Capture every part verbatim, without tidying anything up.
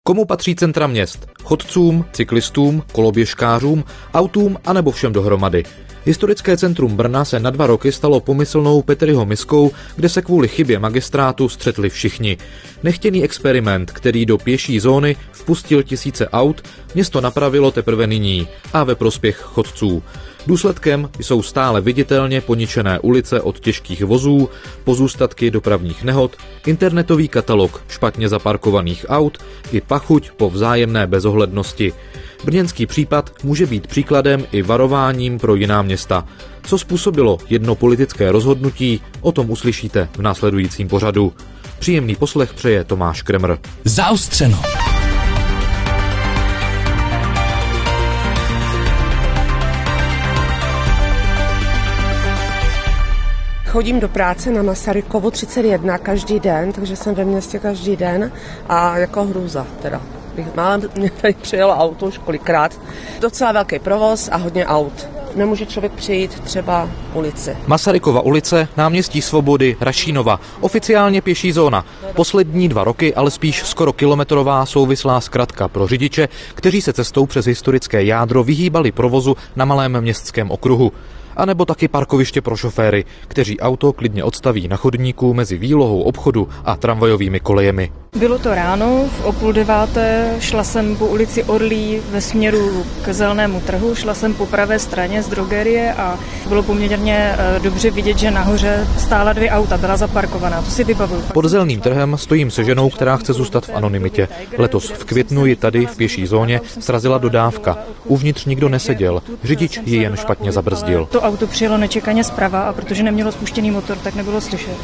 Komu patří centra měst? Chodcům, cyklistům, koloběžkářům, autům anebo všem dohromady? Historické centrum Brna se na dva roky stalo pomyslnou Petriho miskou, kde se kvůli chybě magistrátu střetli všichni. Nechtěný experiment, který do pěší zóny vpustil tisíce aut, město napravilo teprve nyní a ve prospěch chodců. Důsledkem jsou stále viditelně poničené ulice od těžkých vozů, pozůstatky dopravních nehod, internetový katalog špatně zaparkovaných aut i pachuť po vzájemné bezohlednosti. Brněnský případ může být příkladem i varováním pro jiná města. Co způsobilo jedno politické rozhodnutí, o tom uslyšíte v následujícím pořadu. Příjemný poslech přeje Tomáš Kremr. Zaostřeno. Chodím do práce na Masarykovu třicet jedna každý den, takže jsem ve městě každý den a jako hrůza teda. Málem mě tady přijelo auto už kolikrát. Docela velký provoz a hodně aut. Nemůže člověk přejít třeba ulici. Masarykova ulice, náměstí Svobody, Rašínova, oficiálně pěší zóna. Poslední dva roky ale spíš skoro kilometrová souvislá zkratka pro řidiče, kteří se cestou přes historické jádro vyhýbali provozu na malém městském okruhu. A nebo taky parkoviště pro šoféry, kteří auto klidně odstaví na chodníku mezi výlohou obchodu a tramvajovými kolejemi. Bylo to ráno, v o půl deváté, šla jsem po ulici Orlí ve směru k Zelenému trhu, šla jsem po pravé straně z drogerie a bylo poměrně dobře vidět, že nahoře stála dvě auta, byla zaparkovaná, to si vybavuju. Pod Zeleným trhem stojím se ženou, která chce zůstat v anonymitě. Letos v květnu ji tady v pěší zóně srazila dodávka. Uvnitř nikdo neseděl, řidič ji jen špatně zabrzdil. To auto přijelo nečekaně zprava a protože nemělo spuštěný motor, tak nebylo slyšet.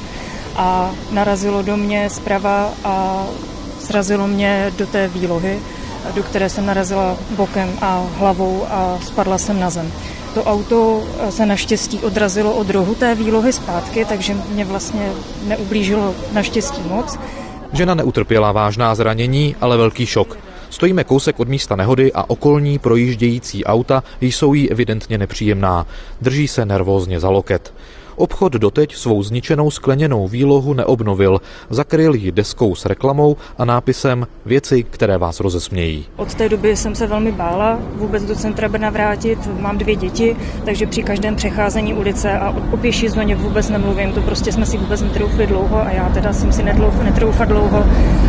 A narazilo do mě zprava a srazilo mě do té výlohy, do které jsem narazila bokem a hlavou a spadla jsem na zem. To auto se naštěstí odrazilo od rohu té výlohy zpátky, takže mě vlastně neublížilo naštěstí moc. Žena neutrpěla vážná zranění, ale velký šok. Stojíme kousek od místa nehody a okolní projíždějící auta jsou jí evidentně nepříjemná. Drží se nervózně za loket. Obchod doteď svou zničenou skleněnou výlohu neobnovil. Zakryl ji deskou s reklamou a nápisem Věci, které vás rozesmějí. Od té doby jsem se velmi bála vůbec do centra Brna vrátit. Mám dvě děti, takže při každém přecházení ulice a o pěší zóně vůbec nemluvím. To prostě jsme si vůbec netroufli dlouho a já teda jsem si netroufla dlouho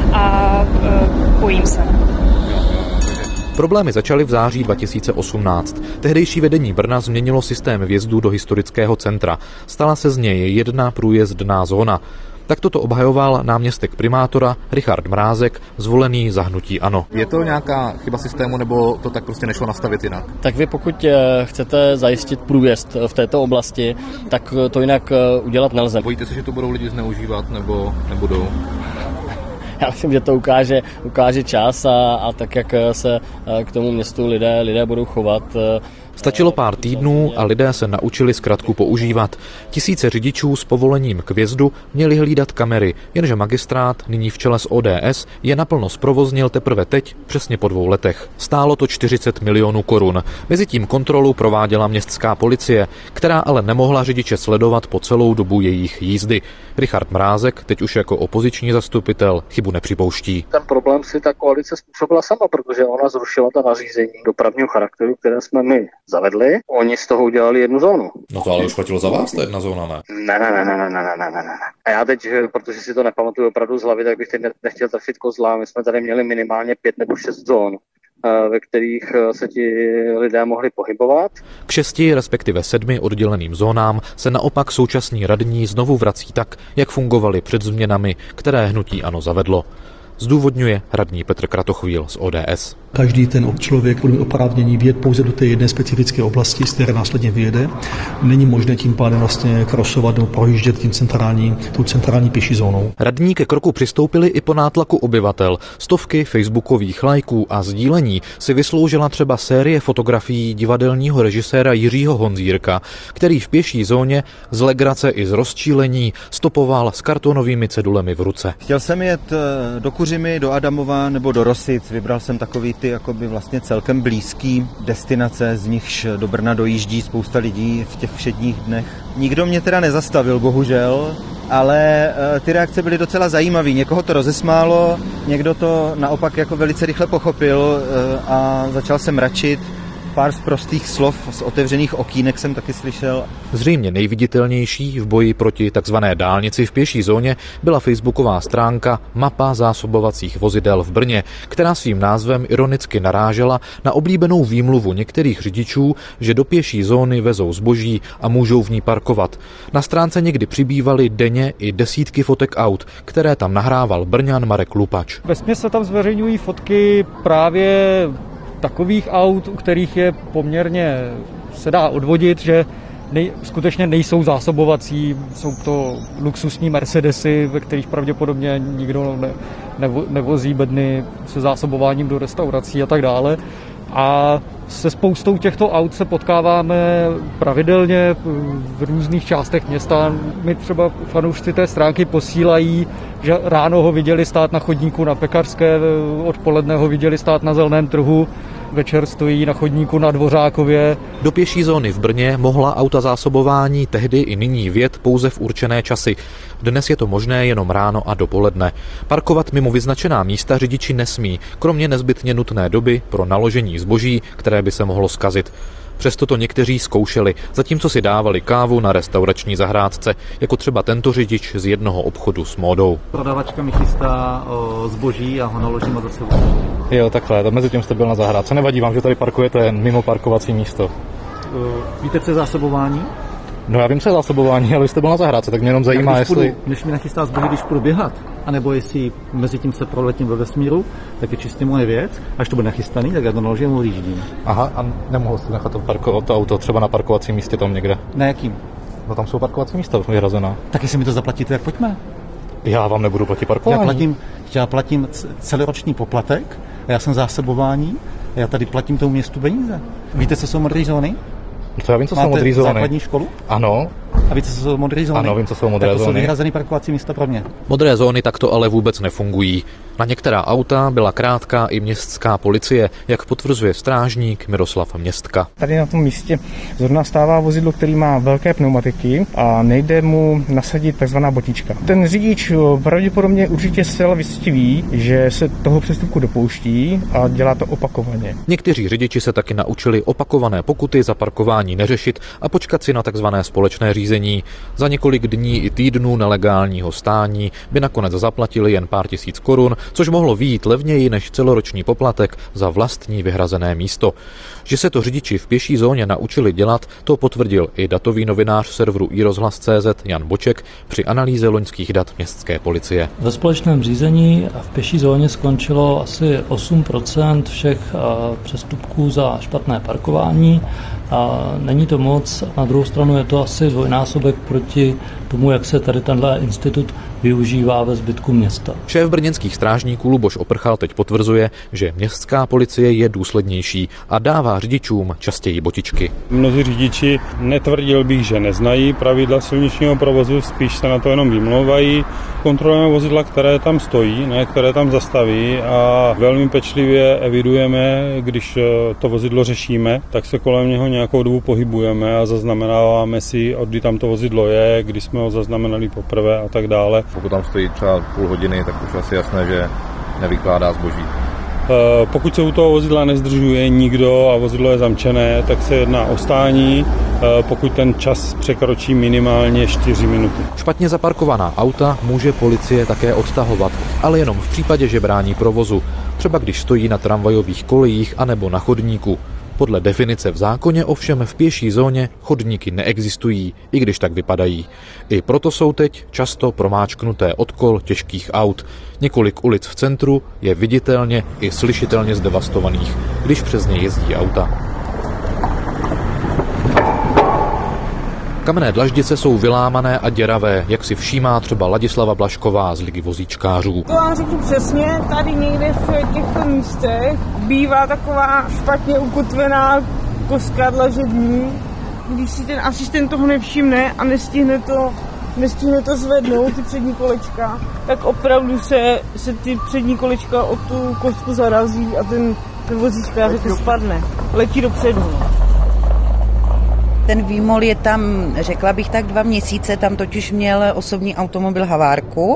a e, bojím se. Problémy začaly v září dva tisíce osmnáct. Tehdejší vedení Brna změnilo systém vjezdu do historického centra. Stala se z něj jedna průjezdná zóna. Tak toto obhajoval náměstek primátora Richard Mrázek, zvolený za hnutí ANO. Je to nějaká chyba systému, nebo to tak prostě nešlo nastavit jinak? Tak vy pokud chcete zajistit průjezd v této oblasti, tak to jinak udělat nelze. Bojíte se, že to budou lidi zneužívat, nebo nebudou? Já myslím, že to ukáže, ukáže čas a, a tak, jak se k tomu městu lidé, lidé budou chovat. Stačilo pár týdnů a lidé se naučili zkratku používat. Tisíce řidičů s povolením k vjezdu měli hlídat kamery, jenže magistrát, nyní v čele s O D S, je naplno zprovoznil teprve teď, přesně po dvou letech. Stálo to čtyřicet milionů korun. Mezitím kontrolu prováděla městská policie, která ale nemohla řidiče sledovat po celou dobu jejich jízdy. Richard Mrázek, teď už jako opoziční zastupitel, chybu nepřipouští. Ten problém si ta koalice způsobila sama, protože ona zrušila ta nařízení dopravního charakteru, které jsme my zavedli. Oni z toho udělali jednu zónu. No to ale už platilo za vás, ta jedna zóna, ne? Ne, ne, ne, ne, ne, ne, ne, ne, ne. A já teď, protože si to nepamatuju opravdu z hlavy, tak bych teď nechtěl trefit kozla. My jsme tady měli minimálně pět nebo šest zón, ve kterých se ti lidé mohli pohybovat. K šesti, respektive sedmi odděleným zónám se naopak současní radní znovu vrací tak, jak fungovaly před změnami, které hnutí ANO zavedlo. Zdůvodňuje radní Petr Kratochvíl z O D S. Každý ten člověk bude oprávnění vyjet pouze do té jedné specifické oblasti, z které následně vyjede. Není možné tím pádem vlastně krosovat nebo projíždět tím centrální, tou centrální pěší zónou. Radní ke kroku přistoupili i po nátlaku obyvatel. Stovky facebookových lajků a sdílení si vysloužila třeba série fotografií divadelního režiséra Jiřího Honzírka, který v pěší zóně z legrace i z rozčílení stopoval s kartonovými cedulemi v ruce. Chtěl jsem jet, dokud Kuřimy, do Adamova nebo do Rosic. Vybral jsem takový ty jakoby vlastně celkem blízký destinace, z nichž do Brna dojíždí spousta lidí v těch všedních dnech. Nikdo mě teda nezastavil, bohužel, ale ty reakce byly docela zajímavé. Někoho to rozesmálo, někdo to naopak jako velice rychle pochopil a začal se mračit. Pár z prostých slov z otevřených okýnek jsem taky slyšel. Zřejmě nejviditelnější v boji proti takzvané dálnici v pěší zóně byla facebooková stránka Mapa zásobovacích vozidel v Brně, která svým názvem ironicky narážela na oblíbenou výmluvu některých řidičů, že do pěší zóny vezou zboží a můžou v ní parkovat. Na stránce někdy přibývaly denně i desítky fotek aut, které tam nahrával Brňan Marek Lupač. Vesměs se tam zveřejňují fotky právě takových aut, u kterých je poměrně, se dá odvodit, že nej, skutečně nejsou zásobovací, jsou to luxusní Mercedesy, ve kterých pravděpodobně nikdo ne, nevo, nevozí bedny se zásobováním do restaurací a tak dále. A se spoustou těchto aut se potkáváme pravidelně v různých částech města. My třeba fanoušci té stránky posílají, že ráno ho viděli stát na chodníku na Pekařské, odpoledne ho viděli stát na Zeleném trhu, večer stojí na chodníku na Dvořákově. Do pěší zóny v Brně mohla auta zásobování tehdy i nyní vjet pouze v určené časy. Dnes je to možné jenom ráno a dopoledne. Parkovat mimo vyznačená místa řidiči nesmí, kromě nezbytně nutné doby pro naložení zboží, které by se mohlo zkazit. Přesto to někteří zkoušeli, zatímco si dávali kávu na restaurační zahrádce, jako třeba tento řidič z jednoho obchodu s módou. Prodavačka mi chystá o zboží a ho naložím a zase už. Jo, takhle, mezi tím jste byl na zahrádce. Nevadí vám, že tady parkujete mimo parkovací místo? Víte, co je zásobování? No já vím, co je zásobování, ale jste byl na zahrádce, tak mě jenom zajímá, když jestli... Půjdu, než mi nachystá zboží, když půjdu běhat, anebo jestli mezi tím se proletím ve vesmíru, tak je čistě moje věc. Až to bude nachystaný, tak já to naložím a odjíždím. Aha, a nemohl jste nechat to, parko, to auto třeba na parkovacím místě tam někde? Na jakým? No tam jsou parkovací místa vyhrazená. Tak jestli mi to zaplatíte, tak pojďme. Já vám nebudu platit parkování. Já platím, já platím celoroční poplatek, a já jsem zásobování, a já tady platím tomu městu peníze. Víte, co jsou modré zóny? To já vím, co Máte jsou modré zóny. základní školu? Ano. A víte, co jsou modré zóny? Ano, vím, co jsou modré tak to zóny. jsou vyhrazené parkovací místa pro mě. Modré zóny takto ale vůbec nefungují. Na některá auta byla krátká i městská policie, jak potvrzuje strážník Miroslav Městka. Tady na tom místě zrovna stává vozidlo, který má velké pneumatiky a nejde mu nasadit takzvaná botička. Ten řidič pravděpodobně určitě zcela vystiví, že se toho přestupku dopouští a dělá to opakovaně. Někteří řidiči se taky naučili opakované pokuty za parkování neřešit a počkat si na takzvané společné řízení. Za několik dní i týdnů nelegálního stání by nakonec zaplatili jen pár tisíc korun, což mohlo vyjít levněji než celoroční poplatek za vlastní vyhrazené místo. Že se to řidiči v pěší zóně naučili dělat, to potvrdil i datový novinář serveru iRozhlas tečka cé zet Jan Boček při analýze loňských dat městské policie. Ve společném řízení v pěší zóně skončilo asi osm procent všech přestupků za špatné parkování. A není to moc, na druhou stranu je to asi dvojnásobek proti tomu, jak se tady tenhle institut využívá ve zbytku města. Šéf brněnských strážníků Luboš Oprchal teď potvrzuje, že městská policie je důslednější a dává řidičům častěji botičky. Mnozí řidiči, netvrdil bych, že neznají pravidla silničního provozu, spíš se na to jenom vymlouvají. Kontrolujeme vozidla, které tam stojí, ne, které tam zastaví a velmi pečlivě evidujeme, když to vozidlo řešíme, tak se kolem něho nějakou dobu pohybujeme a zaznamenáváme si, odkdy tam to vozidlo je, kdy jsme ho zaznamenali poprvé a tak dále. Pokud tam stojí třeba půl hodiny, tak už asi jasné, že nevykládá zboží. Pokud se u toho vozidla nezdržuje nikdo a vozidlo je zamčené, tak se jedná o stání, pokud ten čas překročí minimálně čtyři minuty. Špatně zaparkovaná auta může policie také odtahovat, ale jenom v případě, že brání provozu, třeba když stojí na tramvajových kolejích anebo na chodníku. Podle definice v zákoně ovšem v pěší zóně chodníky neexistují, i když tak vypadají. I proto jsou teď často promáčknuté od kol těžkých aut. Několik ulic v centru je viditelně i slyšitelně zdevastovaných, když přes ně jezdí auta. Kamenné dlaždice jsou vylámané a děravé, jak si všímá třeba Ladislava Blašková z Ligy vozíčkářů. To vám řeknu přesně, tady někde v těchto místech bývá taková špatně ukotvená kostka dlažební. Když si ten asistent toho nevšimne a nestihne to nestihne to zvednout, ty přední kolečka, tak opravdu se, se ty přední kolečka o tu kostku zarazí a ten, ten vozíčka taky spadne. Letí dopředu. Ten výmol je tam, řekla bych tak, dva měsíce, tam totiž měl osobní automobil havárku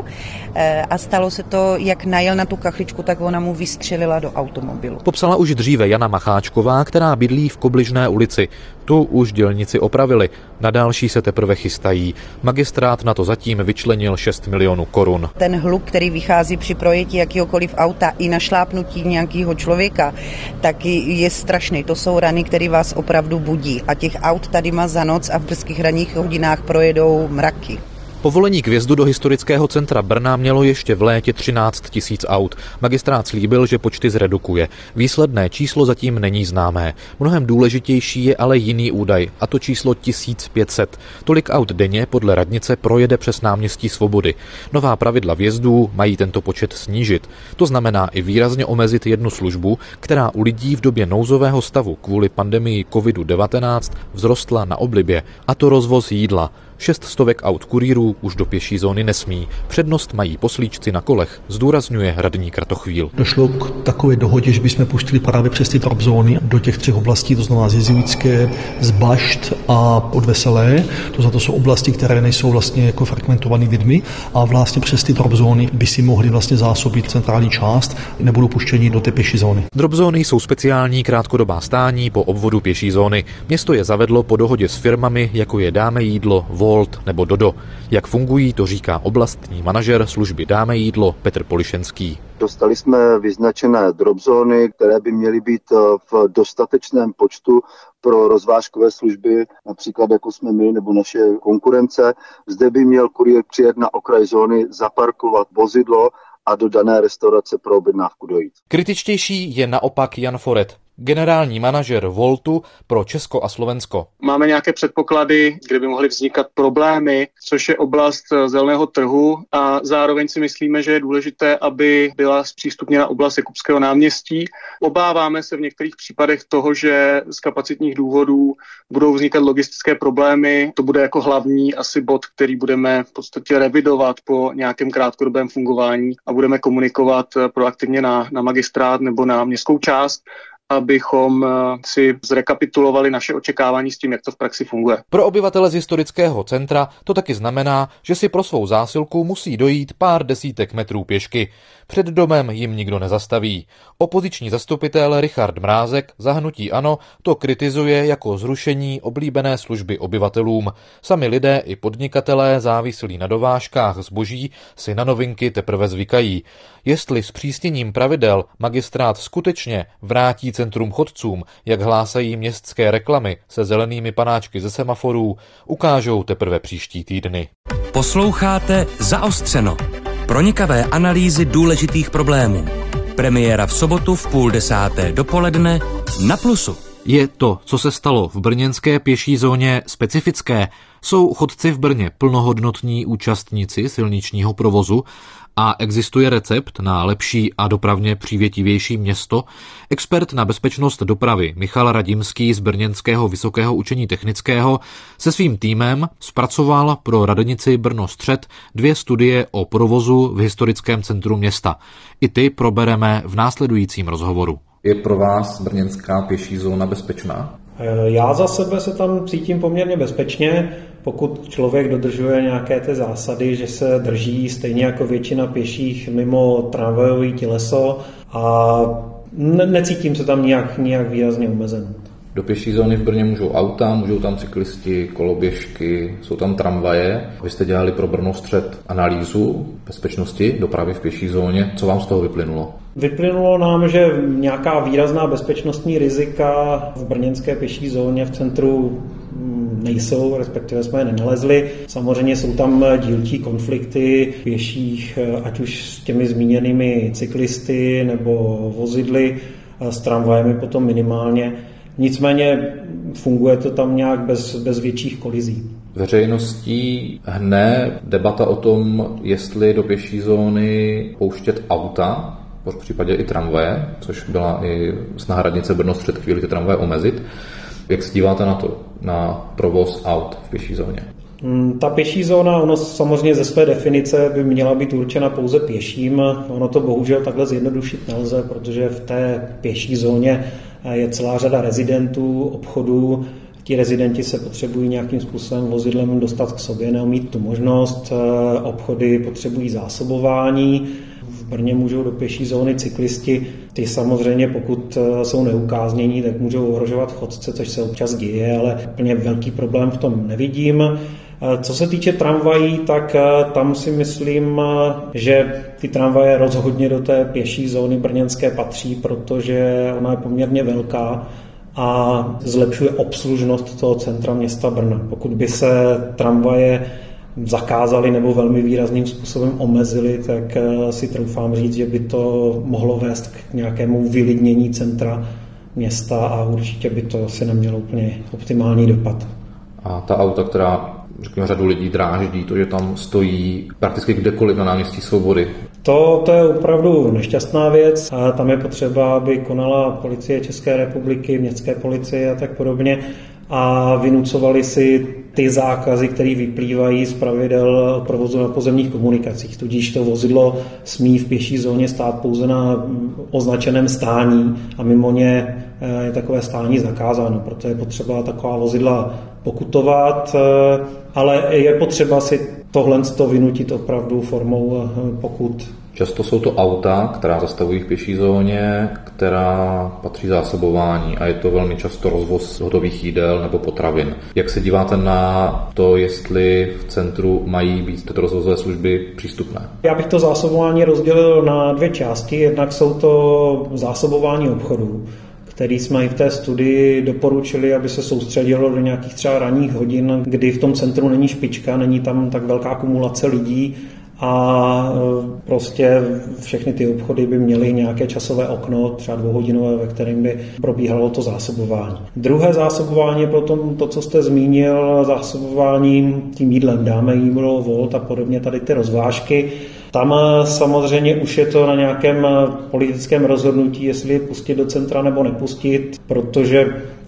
a stalo se to, jak najel na tu kachličku, tak ona mu vystřelila do automobilu. Popsala už dříve Jana Macháčková, která bydlí v Kobližné ulici. Tu už dělníci opravili, na další se teprve chystají. Magistrát na to zatím vyčlenil šest milionů korun. Ten hluk, který vychází při projetí jakýhokoliv auta i na šlápnutí nějakého člověka, tak je strašný. To jsou rany, které vás opravdu budí. A těch aut tady má za noc a v brzkých ranních hodinách projedou mraky. Povolení k vjezdu do historického centra Brna mělo ještě v létě třináct tisíc aut. Magistrát slíbil, že počty zredukuje. Výsledné číslo zatím není známé. Mnohem důležitější je ale jiný údaj, a to číslo tisíc pět set. Tolik aut denně podle radnice projede přes náměstí Svobody. Nová pravidla vjezdů mají tento počet snížit. To znamená i výrazně omezit jednu službu, která u lidí v době nouzového stavu kvůli pandemii covid devatenáct vzrostla na oblibě, a to rozvoz jídla. Šest stovek aut kurýrů už do pěší zóny nesmí. Přednost mají poslíčci na kolech, zdůrazňuje radní Kratochvíl. Došlo k takové dohodě, že bychom pustili právě přes ty drop zóny do těch třech oblastí, to znamená z Jezuitské, z Bašt a od Veselé. To za to jsou oblasti, které nejsou vlastně jako frekventované lidmi, a vlastně přes ty drop zóny by si mohli vlastně zásobit centrální část, nebudou puštěni do té pěší zóny. Drop zóny jsou speciální krátkodobá stání po obvodu pěší zóny. Město je zavedlo po dohodě s firmami, jako je Dáme jídlo, Volt nebo Dodo. Jak fungují, to říká oblastní manažer služby Dáme jídlo Petr Polišenský. Dostali jsme vyznačené drop zóny, které by měly být v dostatečném počtu pro rozvážkové služby, například jako jsme my nebo naše konkurence. Zde by měl kurýr přijet na okraj zóny, zaparkovat vozidlo a do dané restaurace pro objednávku dojít. Kritičtější je naopak Jan Foret, generální manažer Voltu pro Česko a Slovensko. Máme nějaké předpoklady, kde by mohly vznikat problémy, což je oblast zeleného trhu, a zároveň si myslíme, že je důležité, aby byla zpřístupněna oblast Jakubského náměstí. Obáváme se v některých případech toho, že z kapacitních důvodů budou vznikat logistické problémy. To bude jako hlavní asi bod, který budeme v podstatě revidovat po nějakém krátkodobém fungování a budeme komunikovat proaktivně na, na magistrát nebo na městskou část, abychom si zrekapitulovali naše očekávání s tím, jak to v praxi funguje. Pro obyvatele z historického centra to taky znamená, že si pro svou zásilku musí dojít pár desítek metrů pěšky. Před domem jim nikdo nezastaví. Opoziční zastupitel Richard Mrázek za hnutí ANO to kritizuje jako zrušení oblíbené služby obyvatelům. Sami lidé i podnikatelé závislí na dovážkách zboží si na novinky teprve zvykají. Jestli s přísněním pravidel magistrát skutečně vrátí centrum chodcům, jak hlásají městské reklamy se zelenými panáčky ze semaforů, ukážou teprve příští týdny. Posloucháte Zaostřeno. Pronikavé analýzy důležitých problémů. Premiéra v sobotu v půl desáté dopoledne na Plusu. Je to, co se stalo v brněnské pěší zóně, specifické? Jsou chodci v Brně plnohodnotní účastníci silničního provozu a existuje recept na lepší a dopravně přívětivější město? Expert na bezpečnost dopravy Michal Radimský z Brněnského vysokého učení technického se svým týmem zpracoval pro radnici Brno Střed dvě studie o provozu v historickém centru města. I ty probereme v následujícím rozhovoru. Je pro vás brněnská pěší zóna bezpečná? Já za sebe se tam cítím poměrně bezpečně, pokud člověk dodržuje nějaké ty zásady, že se drží stejně jako většina pěších mimo tramvajové těleso, a ne- necítím se tam nijak, nijak výrazně omezen. Do pěší zóny v Brně můžou auta, můžou tam cyklisti, koloběžky, jsou tam tramvaje. Vy jste dělali pro Brno Střed analýzu bezpečnosti dopravy v pěší zóně. Co vám z toho vyplynulo? Vyplynulo nám, že nějaká výrazná bezpečnostní rizika v brněnské pěší zóně v centru nejsou, respektive jsme je nenalezli. Samozřejmě jsou tam dílčí konflikty pěších, ať už s těmi zmíněnými cyklisty nebo vozidly, s tramvajemi potom minimálně. Nicméně funguje to tam nějak bez, bez větších kolizí. Veřejností hne debata o tom, jestli do pěší zóny pouštět auta, v případě i tramvaje, což byla i snaha radnice Brno Střed chvíli ty tramvaje omezit. Jak se díváte na to, na provoz aut v pěší zóně? Ta pěší zóna, ono samozřejmě ze své definice by měla být určena pouze pěším. Ono to bohužel takhle zjednodušit nelze, protože v té pěší zóně je celá řada rezidentů, obchodů. Ti rezidenti se potřebují nějakým způsobem vozidlem dostat k sobě, neumít tu možnost. Obchody potřebují zásobování. V Brně můžou do pěší zóny cyklisti. Ty samozřejmě, pokud jsou neukáznění, tak můžou ohrožovat chodce, což se občas děje, ale úplně velký problém v tom nevidím. Co se týče tramvají, tak tam si myslím, že ty tramvaje rozhodně do té pěší zóny brněnské patří, protože ona je poměrně velká a zlepšuje obslužnost toho centra města Brna. Pokud by se tramvaje zakázali nebo velmi výrazným způsobem omezili, tak si troufám říct, že by to mohlo vést k nějakému vylidnění centra města a určitě by to asi nemělo úplně optimální dopad. A ta auta, která řekněme řadu lidí dráždí, to, že tam stojí prakticky kdekoliv na náměstí Svobody. To, to je opravdu nešťastná věc a tam je potřeba, aby konala policie České republiky, městské policie a tak podobně a vynucovali si ty zákazy, které vyplývají z pravidel provozu na pozemních komunikacích. Tudíž to vozidlo smí v pěší zóně stát pouze na označeném stání a mimo ně je takové stání zakázáno. Proto je potřeba taková vozidla pokutovat, ale je potřeba si tohle vynutit opravdu formou pokut. Často jsou to auta, která zastavují v pěší zóně, která patří zásobování a je to velmi často rozvoz hotových jídel nebo potravin. Jak se díváte na to, jestli v centru mají být tyto rozvozové služby přístupné? Já bych to zásobování rozdělil na dvě části. Jednak jsou to zásobování obchodů, který jsme i v té studii doporučili, aby se soustředilo do nějakých třeba ranních hodin, kdy v tom centru není špička, není tam tak velká kumulace lidí a prostě všechny ty obchody by měly nějaké časové okno, třeba dvouhodinové, ve kterém by probíhalo to zásobování. Druhé zásobování je potom to, co jste zmínil, zásobování tím jídlem. Dáme jídlo, Volt a podobně, tady ty rozvážky. Tam samozřejmě už je to na nějakém politickém rozhodnutí, jestli je pustit do centra nebo nepustit, protože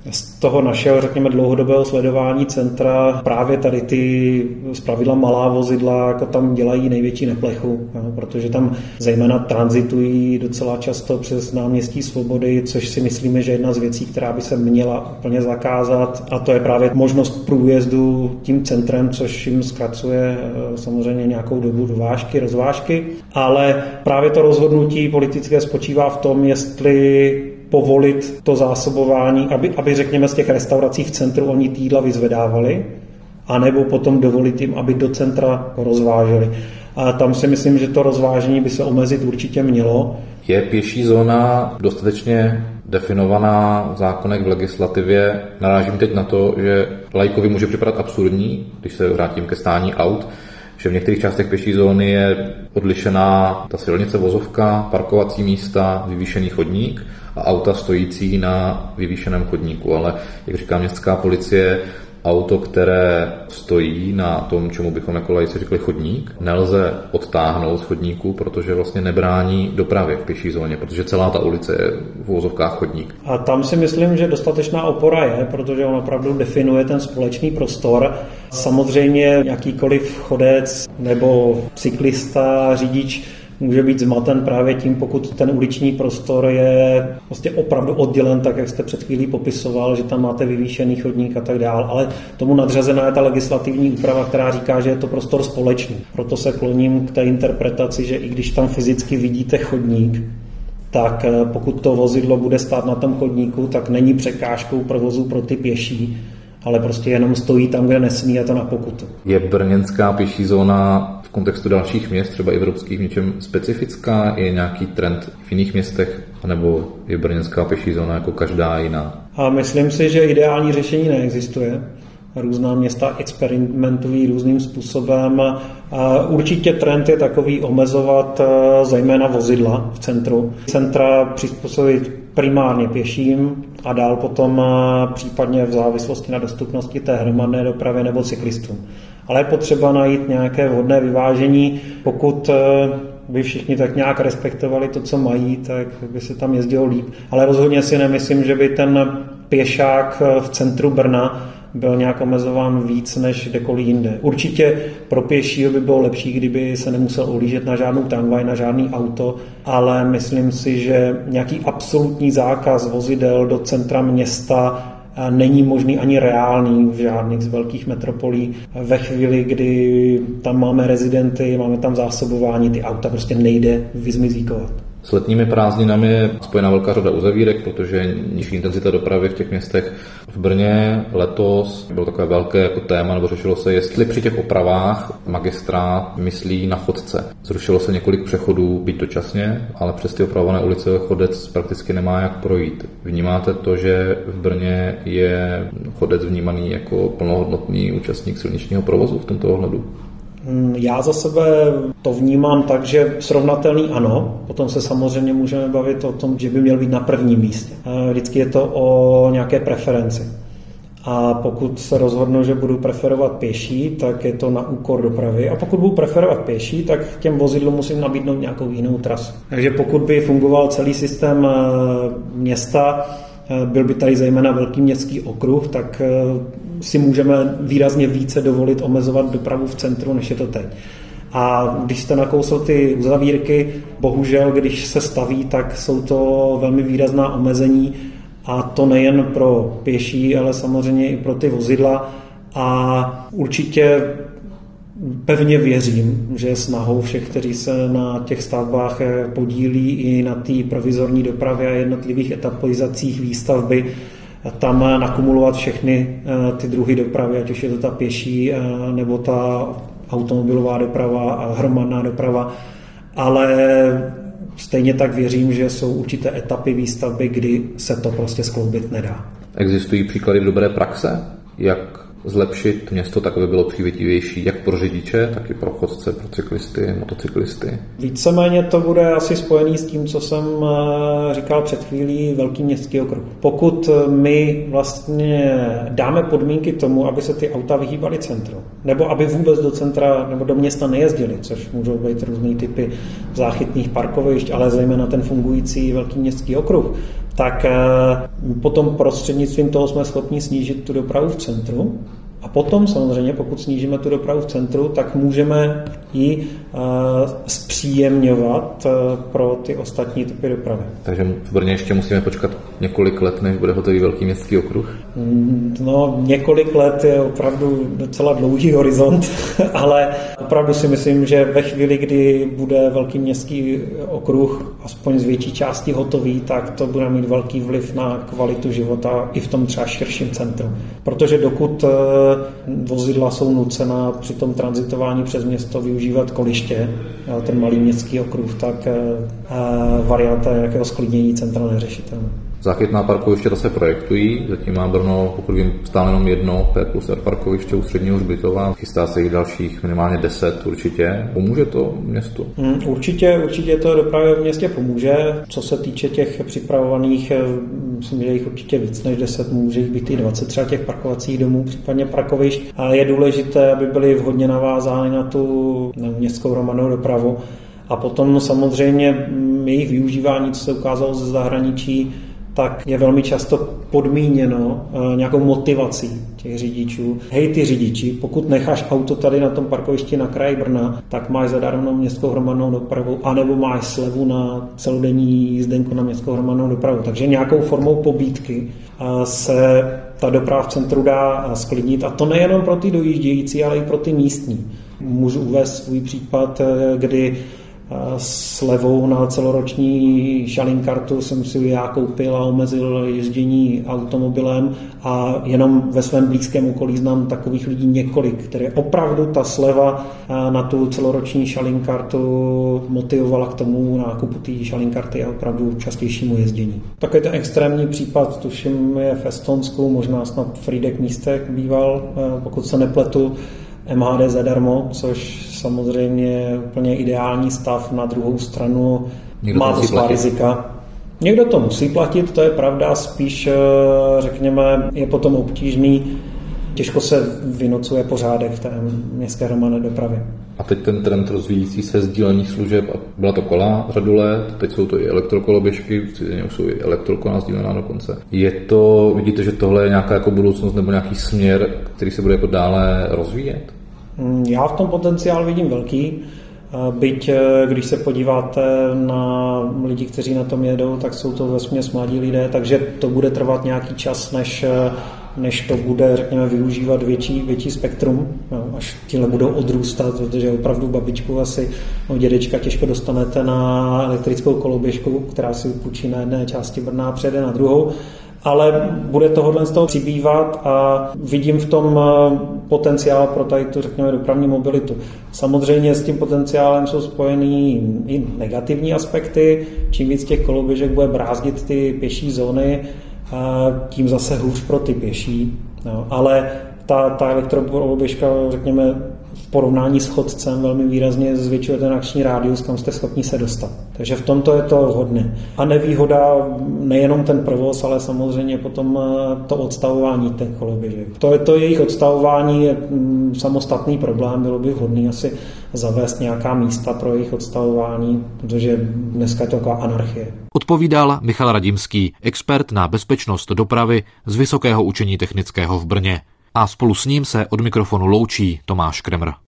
z toho našeho, řekněme, dlouhodobého sledování centra právě tady ty zpravidla malá vozidla jako tam dělají největší neplechu, jo, protože tam zejména tranzitují docela často přes náměstí Svobody, což si myslíme, že je jedna z věcí, která by se měla úplně zakázat, a to je právě možnost průjezdu tím centrem, což jim zkracuje samozřejmě nějakou dobu dovážky, rozvážky, ale právě to rozhodnutí politické spočívá v tom, jestli povolit to zásobování, aby, aby řekněme z těch restaurací v centru oni ty jídla vyzvedávali, anebo potom dovolit jim, aby do centra rozváželi. A tam si myslím, že to rozvážení by se omezit určitě mělo. Je pěší zóna dostatečně definovaná v zákonech, v legislativě? Narážím teď na to, že laikovi může připadat absurdní, když se vrátím ke stání aut, že v některých částech pěší zóny je odlišená ta silnice, vozovka, parkovací místa, vyvýšený chodník a auta stojící na vyvýšeném chodníku. Ale, jak říká městská policie, auto, které stojí na tom, čemu bychom jako laici řekli chodník, nelze odtáhnout z chodníku, protože vlastně nebrání dopravě v pěší zóně, protože celá ta ulice je v vozovkách chodník. A tam si myslím, že dostatečná opora je, protože on opravdu definuje ten společný prostor. Samozřejmě jakýkoliv chodec nebo cyklista, řidič může být zmaten právě tím, pokud ten uliční prostor je prostě opravdu oddělen, tak jak jste před chvílí popisoval, že tam máte vyvýšený chodník a tak dál, ale tomu nadřazená je ta legislativní úprava, která říká, že je to prostor společný. Proto se kloním k té interpretaci, že i když tam fyzicky vidíte chodník, tak pokud to vozidlo bude stát na tom chodníku, tak není překážkou provozu pro ty pěší, ale prostě jenom stojí tam, kde nesmí, a to na pokutu. Je brněnská pěší zóna v kontextu dalších měst, třeba evropských, v něčem specifická? Je nějaký trend v jiných městech, nebo je brněnská pěší zóna jako každá jiná? A myslím si, že ideální řešení neexistuje. Různá města experimentují různým způsobem. A určitě trend je takový omezovat zejména vozidla v centru. Centra přizpůsobit primárně pěším a dál potom případně v závislosti na dostupnosti té hromadné dopravy nebo cyklistům. Ale je potřeba najít nějaké vhodné vyvážení. Pokud by všichni tak nějak respektovali to, co mají, tak by se tam jezdilo líp. Ale rozhodně si nemyslím, že by ten pěšák v centru Brna byl nějak omezován víc než kdekoliv jinde. Určitě pro pěšího by bylo lepší, kdyby se nemusel ohlížet na žádnou tramvaj, na žádný auto, ale myslím si, že nějaký absolutní zákaz vozidel do centra města není možný ani reálný v žádných z velkých metropolí. Ve chvíli, kdy tam máme rezidenty, máme tam zásobování, ty auta prostě nejde vyzmizíkovat. S letními prázdninami je spojená velká řada uzavírek, protože nižší intenzita dopravy v těch městech. V Brně letos bylo takové velké jako téma, nebo řešilo se, jestli při těch opravách magistrát myslí na chodce. Zrušilo se několik přechodů, byť dočasně, ale přes ty opravované ulice chodec prakticky nemá jak projít. Vnímáte to, že v Brně je chodec vnímaný jako plnohodnotný účastník silničního provozu v tomto ohledu? Já za sebe to vnímám tak, že srovnatelný ano, potom se samozřejmě můžeme bavit o tom, že by měl být na prvním místě. Vždycky je to o nějaké preferenci. A pokud se rozhodnu, že budu preferovat pěší, tak je to na úkor dopravy. A pokud budu preferovat pěší, tak těm vozidlům musím nabídnout nějakou jinou trasu. Takže pokud by fungoval celý systém města, byl by tady zejména velký městský okruh, tak si můžeme výrazně více dovolit omezovat dopravu v centru, než je to teď. A když jste nakousl ty uzavírky, bohužel, když se staví, tak jsou to velmi výrazná omezení a to nejen pro pěší, ale samozřejmě i pro ty vozidla a určitě pevně věřím, že snahou všech, kteří se na těch stavbách podílí i na té provizorní dopravě a jednotlivých etapizacích výstavby, tam nakumulovat všechny ty druhy dopravy, ať už je to ta pěší nebo ta automobilová doprava a hromadná doprava, ale stejně tak věřím, že jsou určité etapy výstavby, kdy se to prostě skloubit nedá. Existují příklady dobré praxe, jak zlepšit město tak, aby bylo přívětivější jak pro řidiče, tak i pro chodce, pro cyklisty, motocyklisty? Víceméně to bude asi spojený s tím, co jsem říkal před chvílí, velký městský okruh. Pokud my vlastně dáme podmínky tomu, aby se ty auta vyhýbaly centru, nebo aby vůbec do centra nebo do města nejezdili, což můžou být různý typy záchytných parkovišť, ale zejména ten fungující velký městský okruh, tak potom prostřednictvím toho jsme schopni snížit tu dopravu v centru. A potom samozřejmě, pokud snížíme tu dopravu v centru, tak můžeme ji zpříjemňovat pro ty ostatní typy dopravy. Takže v Brně ještě musíme počkat několik let, než bude hotový velký městský okruh? No, několik let je opravdu docela dlouhý horizont, ale opravdu si myslím, že ve chvíli, kdy bude velký městský okruh aspoň z větší části hotový, tak to bude mít velký vliv na kvalitu života i v tom třeba širším centru. Protože dokud vozidla jsou nucena při tom transitování přes město využívat koliště, ten malý městský okruh, tak varianta nějakého sklidnění centra neřešitelná. Záchytná parkoviště to se projektují, zatím má Brno, pokud vím, stále jenom jedno P plus R parkoviště u Středního Hřbitova, chystá se jich dalších minimálně deset určitě. Pomůže to městu? Hmm, určitě, určitě to dopravě v městě pomůže. Co se týče těch připravovaných, myslím, že jich určitě víc než deset, může jich být i dvacet třeba těch parkovacích domů, případně parkovišť. A je důležité, aby byly vhodně navázány na tu na městskou hromadnou dopravu. A potom samozřejmě jejich využívání, co se ukázalo ze zahraničí, tak je velmi často podmíněno nějakou motivací těch řidičů. Hej ty řidiči, pokud necháš auto tady na tom parkovišti na kraji Brna, tak máš zadarmo městskou hromadnou dopravu, anebo máš slevu na celodenní jízdenku na městskou hromadnou dopravu. Takže nějakou formou pobídky se ta doprava v centru dá sklidnit. A to nejenom pro ty dojíždějící, ale i pro ty místní. Můžu uvést svůj případ, kdy slevou na celoroční šalinkartu jsem si já koupil a omezil ježdění automobilem a jenom ve svém blízkém okolí znám takových lidí několik, které opravdu ta sleva na tu celoroční šalinkartu motivovala k tomu nákupu té šalinkarty a opravdu častějšímu jezdění. Takový ten extrémní případ, tuším, je v Estonsku, možná snad Frýdek Místek býval, pokud se nepletu, M H D zadarmo, což samozřejmě je úplně ideální stav. Na druhou stranu Někdo má to svá rizika. Někdo to musí platit, to je pravda, spíš řekněme je potom obtížný, těžko se vynocuje pořádek v té městské hromadné dopravě. A teď ten trend rozvíjící se sdílených služeb, a byla to kola řadu let, teď jsou to i elektrokoloběžky, už jsou i elektrokola sdílená dokonce. Je to, vidíte, že tohle je nějaká jako budoucnost nebo nějaký směr, který se bude jako dále rozvíjet? Já v tom potenciál vidím velký. Byť, když se podíváte na lidi, kteří na tom jedou, tak jsou to vesměs mladí lidé, takže to bude trvat nějaký čas, než, než to bude, řekněme, využívat větší, větší spektrum, no, až tíhle budou odrůstat, protože opravdu babičku asi od dědečka těžko dostanete na elektrickou koloběžku, která si půjčí na jedné části Brna a přejde na druhou. Ale bude tohohle z toho přibývat a vidím v tom potenciál pro tady tu, řekněme, dopravní mobilitu. Samozřejmě s tím potenciálem jsou spojený i negativní aspekty. Čím víc těch koloběžek bude brázdit ty pěší zóny, tím zase hůř pro ty pěší. No, ale ta, ta elektrokoloběžka, řekněme, v porovnání s chodcem velmi výrazně zvětšuje ten akční rádius, kam jste schopni se dostat. Takže v tomto je to vhodné. A nevýhoda nejenom ten provoz, ale samozřejmě potom to odstavování těch koloběžek. To, to jejich odstavování je samostatný problém, bylo by vhodné asi zavést nějaká místa pro jejich odstavování, protože dneska je to taková anarchie. Odpovídal Michal Radimský, expert na bezpečnost dopravy z Vysokého učení technického v Brně. A spolu s ním se od mikrofonu loučí Tomáš Kremr.